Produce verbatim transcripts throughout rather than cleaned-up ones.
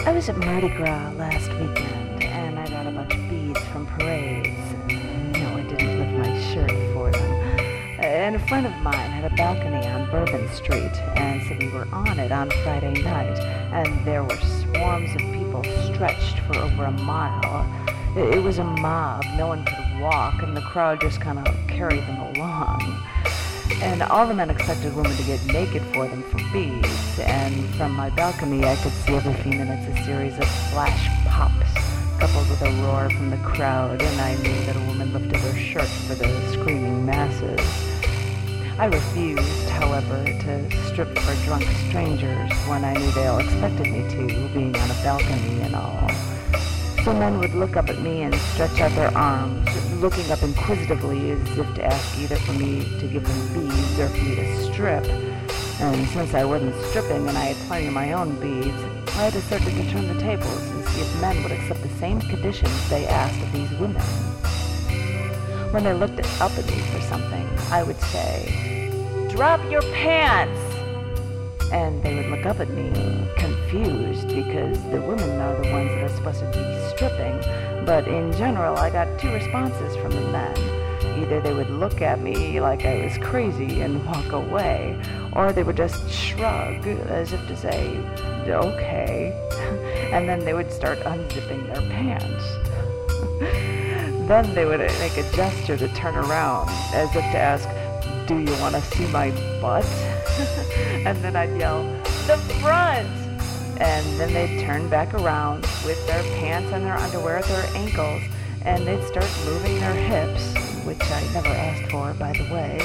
I was at Mardi Gras last weekend, and I got a bunch of beads from parades. No, I didn't lift my shirt for them. And a friend of mine had a balcony on Bourbon Street, and so we were on it on Friday night, and there were swarms of people stretched for over a mile. It, it was a mob. No one could walk, and the crowd just kind of carried them along. And all the men expected women to get naked for them for beads, and from my balcony I could see every few minutes a series of flash pops, coupled with a roar from the crowd, and I knew that a woman lifted her shirt for the screaming masses. I refused, however, to strip for drunk strangers when I knew they all expected me to, being on a balcony and all. So men would look up at me and stretch out their arms, looking up inquisitively as if to ask either for me to give them beads or for me to strip. And since I wasn't stripping and I had plenty of my own beads, I decided to turn the tables and see if men would accept the same conditions they asked of these women. When they looked up at me for something, I would say, "Drop your pants!" And they would look up at me confused because the women are the ones that are supposed to be stripping. But in general, I got two responses from the men. Either they would look at me like I was crazy and walk away, or they would just shrug as if to say, "Okay," and then they would start unzipping their pants. Then they would make a gesture to turn around as if to ask, "Do you want to see my butt?" And then I'd yell, "The front!" And then they'd turn back around with their pants and their underwear at their ankles, and they'd start moving their hips, which I never asked for, by the way.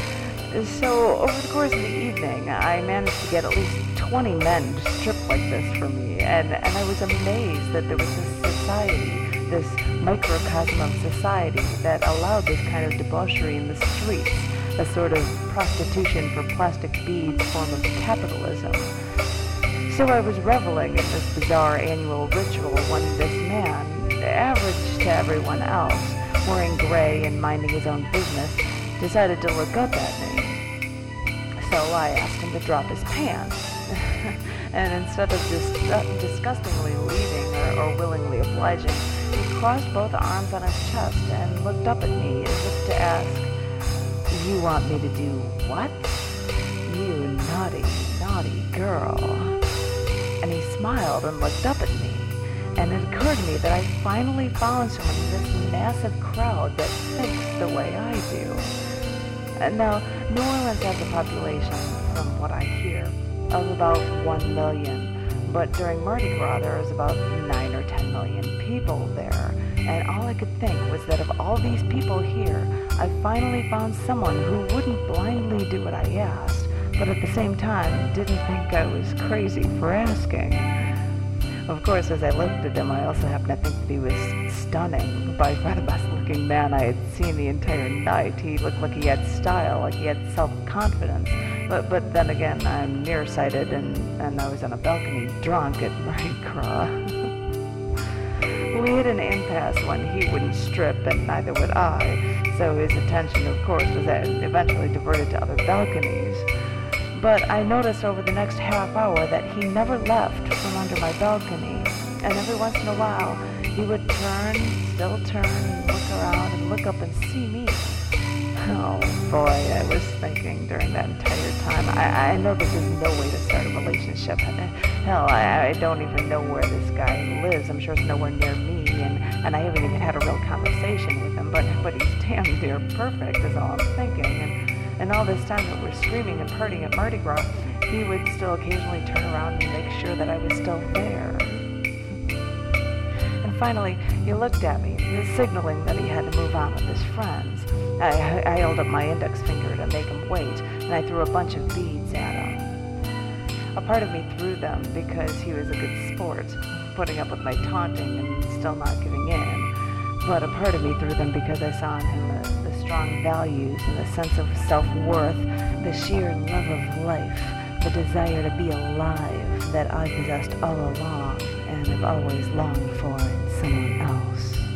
So over the course of the evening, I managed to get at least twenty men to strip like this for me, and, and I was amazed that there was this society, this microcosm of society that allowed this kind of debauchery in the streets, a sort of prostitution for plastic beads form of capitalism. So I was reveling in this bizarre annual ritual when this man, average to everyone else, wearing gray and minding his own business, decided to look up at me. So I asked him to drop his pants. And instead of just disgustingly leaving or, or willingly obliging, he crossed both arms on his chest and looked up at me as if to ask, "You want me to do what? You naughty, naughty girl." And he smiled and looked up at me, and it occurred to me that I finally found someone in this massive crowd that thinks the way I do. And now, New Orleans has a population, from what I hear, of about one million, but during Mardi Gras there was about nine or ten million people there, and all I could think was that of all these people here, I finally found someone who wouldn't blindly do what I asked, but at the same time didn't think I was crazy for asking. Of course, as I looked at him, I also happened to think that he was stunning, by far the best looking man I had seen the entire night. He looked like he had style, like he had self-confidence. But but then again, I'm nearsighted, and, and I was on a balcony drunk at Mardi Gras. We hit an impasse when he wouldn't strip, and neither would I, so his attention, of course, was eventually diverted to other balconies. But I noticed over the next half hour that he never left from under my balcony, and every once in a while he would turn, still turn, and look around and look up and see me. Oh boy, I was thinking during that entire time, I, I know this is no way to start a relationship. Hell, I, I don't even know where this guy lives. I'm sure it's nowhere near me, and, and I haven't even had a real conversation with him, but, but he's damn near perfect is all I'm thinking. And, and all this time that we're screaming and partying at Mardi Gras, he would still occasionally turn around and make sure that I was still there. And finally, he looked at me, signaling that he had to move on with his friends. I, I held up my index finger to make him wait, and I threw a bunch of beads at him. A part of me threw them because he was a good sport, putting up with my taunting and still not giving in. But a part of me threw them because I saw in him the, the strong values and the sense of self-worth, the sheer love of life, the desire to be alive that I possessed all along and have always longed for in someone else.